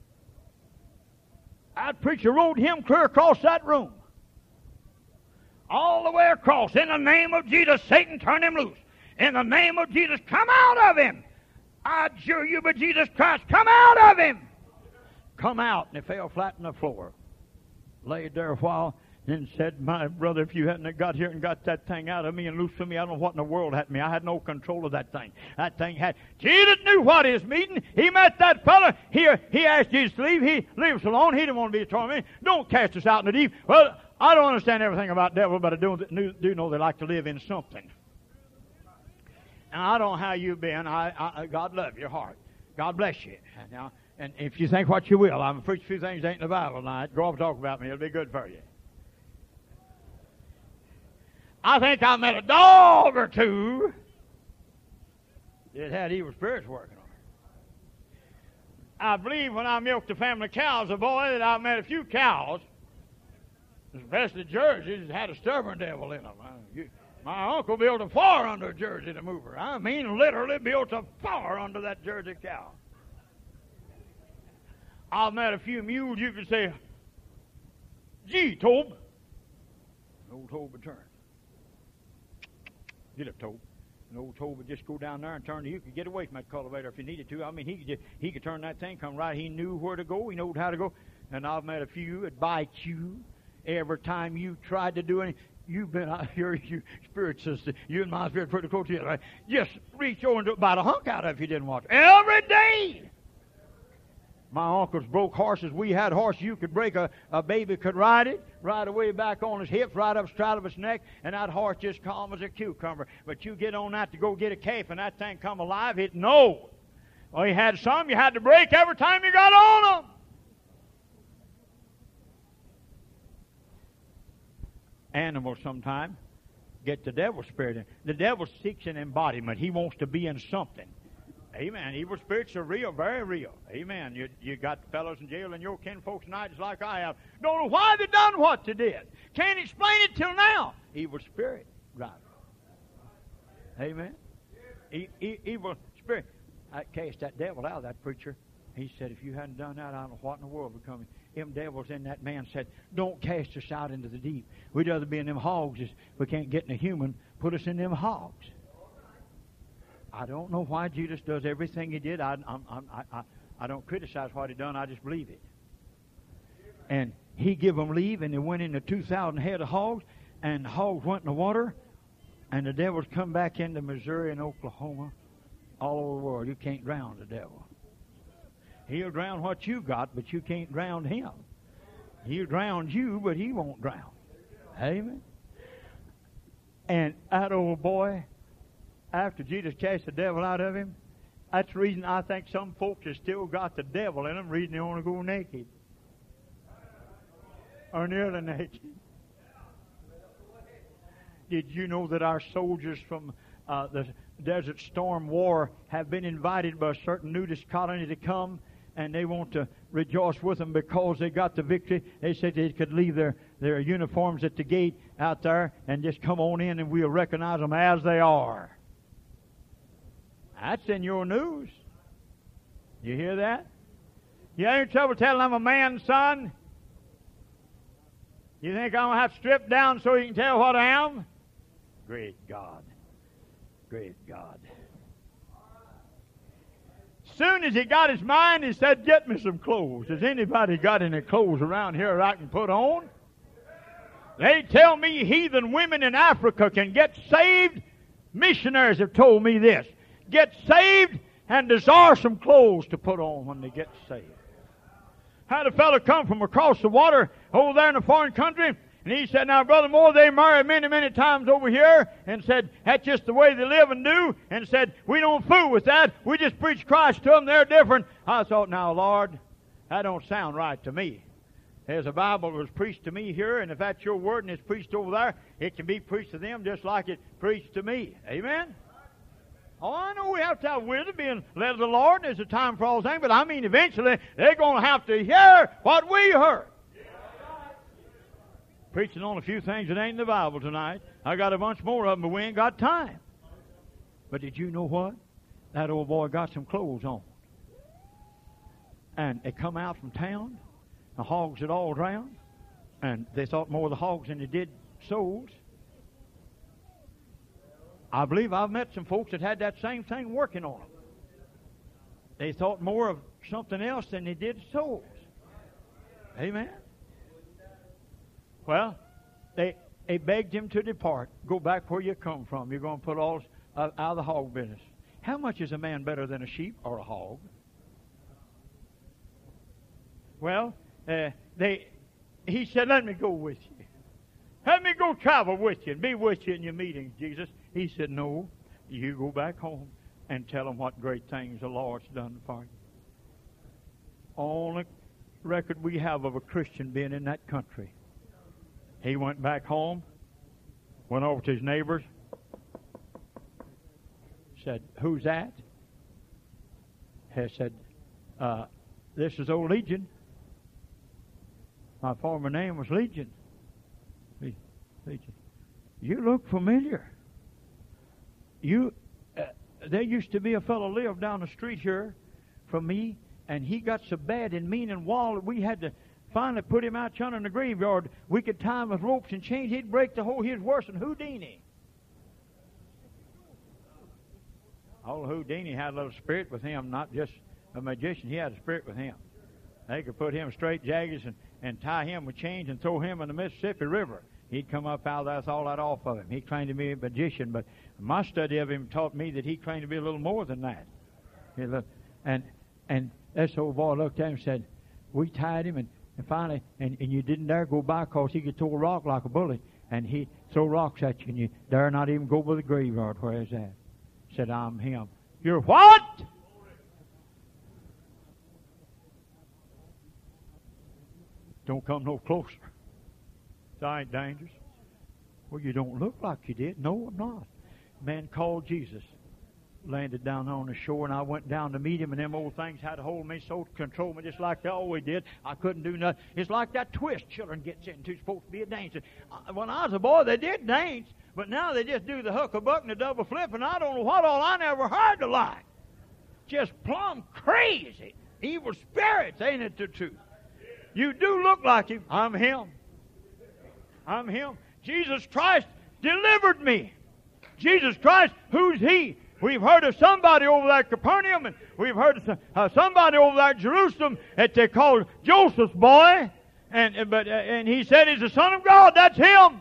That preacher rode him clear across that room. All the way across. In the name of Jesus, Satan, turn him loose. In the name of Jesus, come out of him. I adjure you by Jesus Christ, come out of him. Come out. And he fell flat on the floor. Laid there a while, then said, my brother, if you hadn't got here and got that thing out of me and loose from me, I don't know what in the world happened to me. I had no control of that thing. That thing had... Jesus knew what he was meeting. He met that fella. Here, he asked Jesus to leave. He leaves alone. He didn't want to be a tormentor. Don't cast us out in the deep. Well, I don't understand everything about devil, but I do, do know they like to live in something. And I don't know how you've been. I, I, God love your heart. God bless you. Now, and if you think what you will, I'm going to preach a few things that ain't in the Bible tonight. Go off and talk about me. It'll be good for you. I think I met a dog or two that had evil spirits working on her. I believe when I milked the family cows, a boy, that I met a few cows, especially Jerseys, that had a stubborn devil in them. You, my uncle built a fire under a Jersey to move her. I mean, literally built a fire under that Jersey cow. I've met a few mules you could say, gee, Tobe. Old Tobe would turn. Get up, Tobe. And old Tobe would just go down there and turn. You could get away from that cultivator if you needed to. I mean, he could just, he could turn that thing, come right. He knew where to go. He knew how to go. And I've met a few that bite you every time you tried to do anything. You've been out here, you spirit sister. You and my spirit pretty close together. Right? Just reach over and do about a hunk out of it if you didn't watch. Every day. My uncles broke horses. We had horses. You could break a, a baby could ride it, right away back on his hips, right up straight of his neck, and that horse just calm as a cucumber. But you get on that to go get a calf, and that thing come alive, it no. Well, you had some you had to break every time you got on them. Animals sometimes get the devil's spirit in. The devil seeks an embodiment. He wants to be in something. Amen. Evil spirits are real, very real. Amen. You you got fellows in jail and your kinfolks tonight just like I have. Don't know why they done what they did. Can't explain it till now. Evil spirit. Right. Amen. E- e- evil spirit. I cast that devil out of that preacher. He said, if you hadn't done that, I don't know what in the world would come in. Them devils in that man said, don't cast us out into the deep. We'd rather be in them hogs. If we can't get in a human, put us in them hogs. I don't know why Jesus does everything he did. I, I'm, I'm, I, I, I don't criticize what he done. I just believe it. And he give them leave, and they went into two thousand head of hogs, and the hogs went in the water, and the devils come back into Missouri and Oklahoma, all over the world. You can't drown the devil. He'll drown what you got, but you can't drown him. He'll drown you, but he won't drown. Amen. And that old boy, after Jesus cast the devil out of him, that's the reason I think some folks have still got the devil in them, reason they want to go naked. Or nearly naked. Did you know that our soldiers from uh, the Desert Storm War have been invited by a certain nudist colony to come, and they want to rejoice with them because they got the victory? They said they could leave their, their uniforms at the gate out there and just come on in, and we'll recognize them as they are. That's in your news. You hear that? You ain't trouble telling I'm a man's son? You think I'm going to have to strip down so you can tell what I am? Great God. Great God. Soon as he got his mind, he said, get me some clothes. Has anybody got any clothes around here that I can put on? They tell me heathen women in Africa can get saved. Missionaries have told me this. Get saved and desire some clothes to put on when they get saved. Had a fellow come from across the water over there in a foreign country, and he said, now, Brother Moore, they marry many, many times over here, and said, that's just the way they live and do, and said, we don't fool with that. We just preach Christ to them. They're different. I thought, now, Lord, that don't sound right to me. There's a Bible that was preached to me here, and if that's your word and it's preached over there, it can be preached to them just like it preached to me. Amen? Oh, I know we have to have wisdom, being led of the Lord, and there's a time for all things, but I mean eventually they're going to have to hear what we heard. Preaching on a few things that ain't in the Bible tonight. I got a bunch more of them, but we ain't got time. But did you know what? That old boy got some clothes on. And they come out from town. The hogs had all drowned, and they thought more of the hogs than they did souls. I believe I've met some folks that had that same thing working on them. They thought more of something else than they did souls. Amen. Well, they they begged him to depart. Go back where you come from. You're going to put all uh, out of the hog business. How much is a man better than a sheep or a hog? Well, Uh, they, he said, let me go with you. Let me go travel with you and be with you in your meetings, Jesus. He said, no, you go back home and tell them what great things the Lord's done for you. Only record we have of a Christian being in that country. He went back home, went over to his neighbors, said, who's that? He said, uh, this is old Legion. My former name was Legion. Legion. You look familiar. You, uh, there used to be a fellow lived down the street here from me, and he got so bad and mean and wild that we had to finally put him out yonder in the graveyard. We could tie him with ropes and chains. He'd break the whole. He was worse than Houdini. Old Houdini had a little spirit with him, not just a magician. He had a spirit with him. They could put him straight jaggers and, and tie him with chains and throw him in the Mississippi River. He'd come up out there with all that off of him. He claimed to be a magician, but my study of him taught me that he claimed to be a little more than that. He looked, and and this old boy looked at him and said, we tied him, and, and finally, and, and you didn't dare go by because he could throw a rock like a bully, and he throw rocks at you, and you dare not even go by the graveyard where he's at. Said, I'm him. You're what? Don't come no closer. That ain't dangerous. Well, you don't look like you did. No, I'm not. Man called Jesus. Landed down on the shore, and I went down to meet him, and them old things had to hold me so to control me just like they always did. I couldn't do nothing. It's like that twist children gets into. Supposed to be a dancer. When I was a boy, they did dance, but now they just do the huck-a-buck and the double flip, and I don't know what all I never heard the like. Just plumb crazy. Evil spirits, ain't it the truth? You do look like him. I'm him. I'm him. Jesus Christ delivered me. Jesus Christ, who's he? We've heard of somebody over there at Capernaum, and we've heard of some, uh, somebody over there at Jerusalem that they called Joseph's boy, and but uh, and he said he's the Son of God. That's him.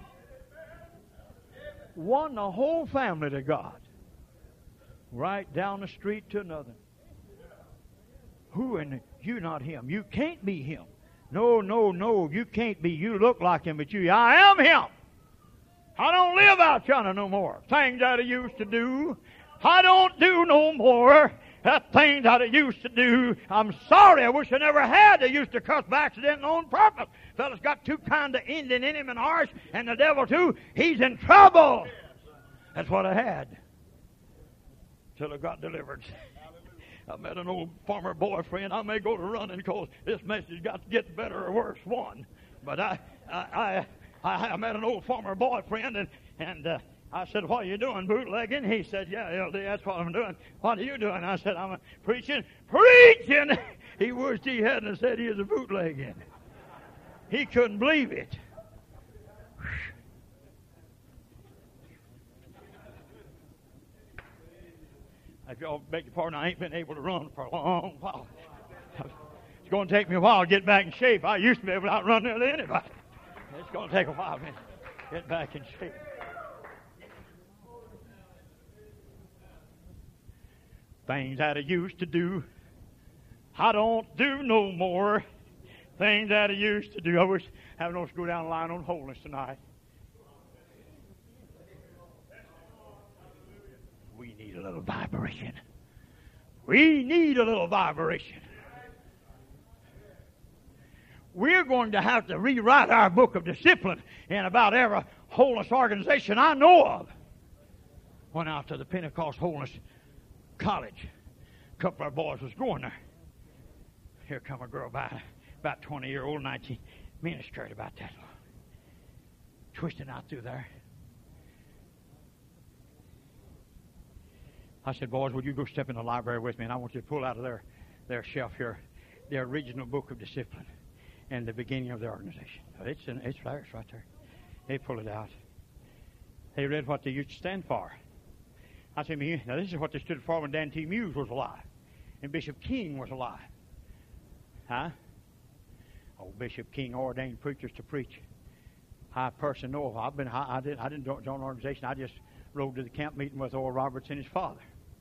Won the whole family to God. Right down the street to another. Who and you not him? You can't be him. No, no, no, you can't be. You look like him, but you, I am him. I don't live out yonder no more. Things that I used to do, I don't do no more. That thing that I used to do, I'm sorry, I wish I never had. I used to cuss by accident and on purpose. Fella's got two kind of Indian in him and harsh, and the devil too. He's in trouble. That's what I had. Till I got delivered. I met an old farmer boyfriend. I may go to running because this message got to get better or worse one. But I I, I, I met an old farmer boyfriend, and, and uh, I said, what are you doing, bootlegging? He said, yeah, L D, that's what I'm doing. What are you doing? I said, I'm preaching. Preaching! He wished he hadn't said he was a bootlegging. He couldn't believe it. If y'all beg your pardon, I ain't been able to run for a long while. It's going to take me a while to get back in shape. I used to be able to outrun nearly anybody. It's going to take a while to get back in shape. Things that I used to do, I don't do no more. Things that I used to do. I wish having us go down the line on holiness tonight. We need a little vibration. We need a little vibration. We're going to have to rewrite our book of discipline in about every holiness organization I know of. Went out to the Pentecost Holiness College. A couple of our boys was going there. Here come a girl by, about twenty year old, nineteen, ministered about that long. Twisting out through there. I said, boys, would you go step in the library with me, and I want you to pull out of their, their shelf here their original book of discipline and the beginning of the organization. It's, in, it's there, it's right there. They pull it out. They read what they used to stand for. I said, now this is what they stood for when Dan T. Muse was alive and Bishop King was alive. Huh? Oh, Bishop King ordained preachers to preach. I personally know. I've been. I, I didn't. I didn't join an organization. I just rode to the camp meeting with Oral Roberts and his father.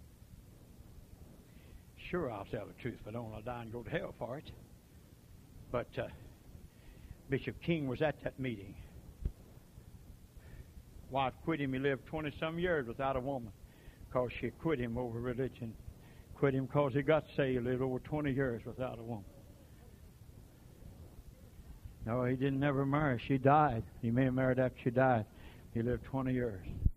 Sure, I'll tell the truth, but I don't want to die and go to hell for it. But uh, Bishop King was at that meeting. Wife quit him. He lived twenty-some years without a woman because she quit him over religion. Quit him because he got saved. Lived over twenty years without a woman. No, he didn't never marry. She died. He may have married after she died. He lived twenty years.